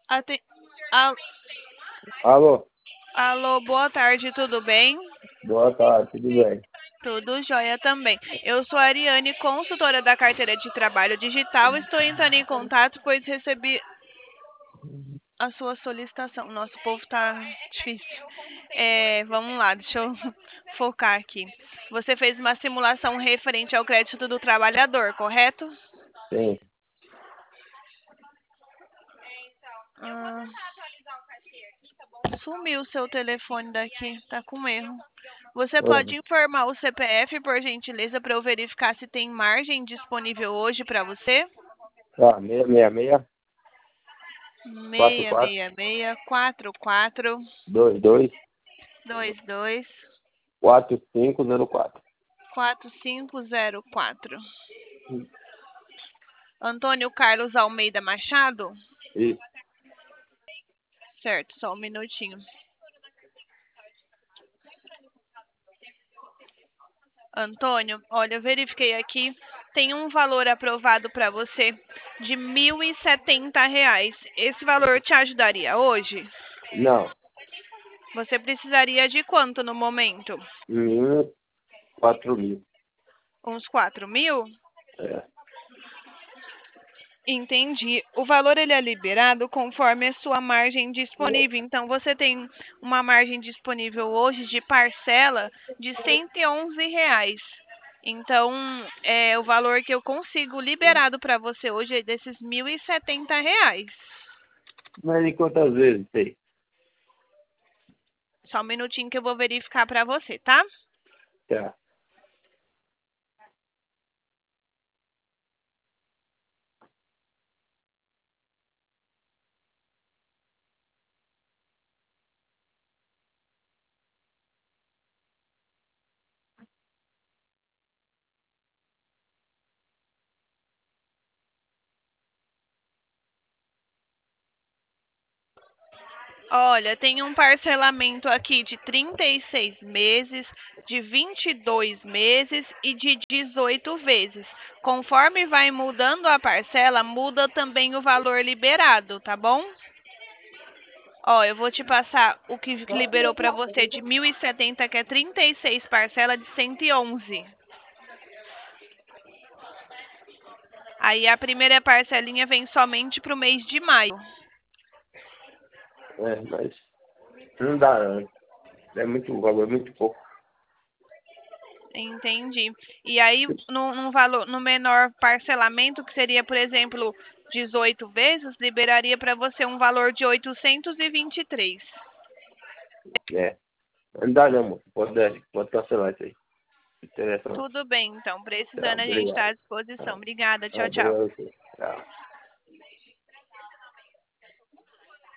Aten... Al- Alô, Alô, boa tarde, tudo bem? boa tarde, tudo bem? Tudo jóia também. Eu sou a Ariane, consultora da carteira de trabalho digital. Estou entrando em contato, pois recebi a sua solicitação. Nosso povo tá difícil. Vamos lá, deixa eu focar aqui. Você fez uma simulação referente ao crédito do trabalhador, correto? Sim, Ah, sumiu o seu telefone daqui, tá com erro. Você pode uhum. informar o CPF, por gentileza, para eu verificar se tem margem disponível hoje para você? Tá, 666 44 666 22 22 4504. 4504. Antônio Carlos Almeida Machado? Isso, Certo, só um minutinho. Antônio, olha, eu verifiquei aqui, tem um valor aprovado para você de R$ 1.070. Esse valor te ajudaria hoje? não, Você precisaria de quanto no momento? 4.000. Uns 4.000? É, Entendi. O valor ele é liberado conforme a sua margem disponível. Então, você tem uma margem disponível hoje de parcela de R$ 111. Então, o valor que eu consigo liberado para você hoje é desses R$ 1.070. mas em quantas vezes tem? Só um minutinho que eu vou verificar para você, tá? Tá. Olha, tem um parcelamento aqui de 36 meses, de 22 meses e de 18 vezes. Conforme vai mudando a parcela, muda também o valor liberado, tá bom? Ó, eu vou te passar o que liberou para você de 1.070, que é 36 parcela de 111. Aí a primeira parcelinha vem somente para o mês de maio. Mas não dá, não. É muito, o valor é muito pouco. Entendi. E aí, no valor, no menor parcelamento, que seria, por exemplo, 18 vezes, liberaria para você um valor de 823. É, não dá não, moço. Pode cancelar isso aí. Não interessa não. Tudo bem, então. Tá, Precisando, a gente está obrigado. à disposição. Tá, Obrigada. tá, Tchau, tchau. obrigado a você. Tchau.